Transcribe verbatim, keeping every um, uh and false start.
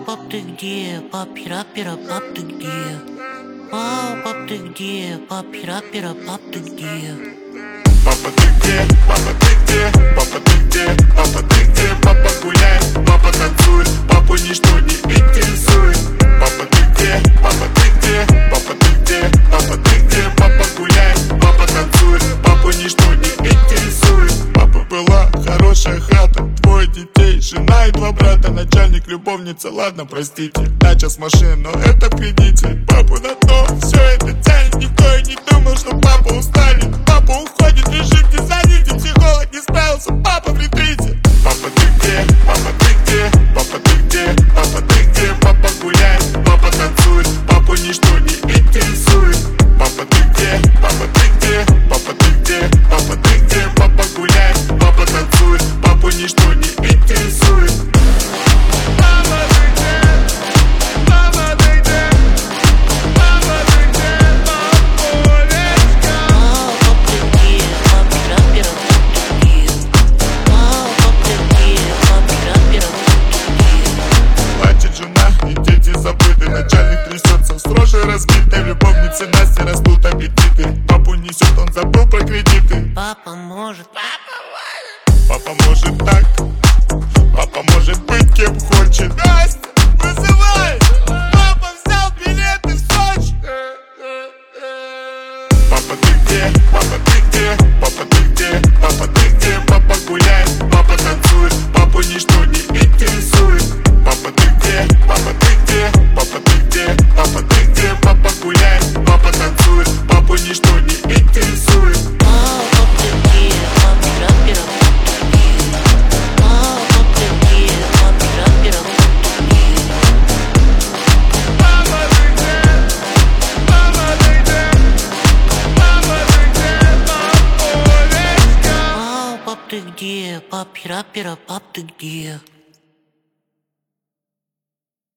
пап, ты где? Папи, рапера, пап, ты где? О, пап, ты где? Папи, рапера, пап, ты где? Папа, ты где? Папа, ты где? Папа, ты где? Папа, ты где? Папа гуляет, папа танцует, папу ничто не интересует. Папа, ты где? Папа, ты где? Папа, ты где? Папа, ты где? Папа гуляет, папа танцует, папу ничто не интересует. Папа, была хорошая хата, двое детей, жена и два брата, начальник, любовница, ладно, простите, дача с машиной, но это в кредите. Папу на дно, все это тянет, никто и не думал, что папа устанет. Папа уходит, лежит, не заняти, психолог не справился, папа в ретрите. Папа, ты где? Папа, ты где? Папа, ты где? Папа, ты где? Папа гуляет, папа танцует, папу ничто не интересует. Папа, ты где? Папа, ты где? Папа, ты где? Папа, ты где? Папа гуляет, папа танцует, папу ничто не интересует. Папа, ты где? Папа, ты где? Папа, ты где? Папулечка. Плачет жена и дети забыты, начальник трясется, с рожей разбитой, в любовнице Насте растут аппетиты. Папу несет, он забыл про кредиты. Папа может, папа может. Папа может так, папа может быть кем хочет. Настя, вызывай! Папа взял билеты в Сочи. Папа, ты где? Папа, ты где? Папа, ты где? Папа, ты где? Папа гуляет, папа танцует, папу ничто не интересует. Папа, ты где? Папа, ты где? Папа, ты где? Папа, ты где? Папа гуляет, папа танцует, папу ничто не интересует. О, пап, ты где? Папи, рапера, пап, ты где? О, пап, ты где? Папи, рапера, пап, ты где? Папа, ты где? Папа, ты где? Папа, ты где? Папулечка. О, пап, ты где? Папи, рапера, пап, ты где?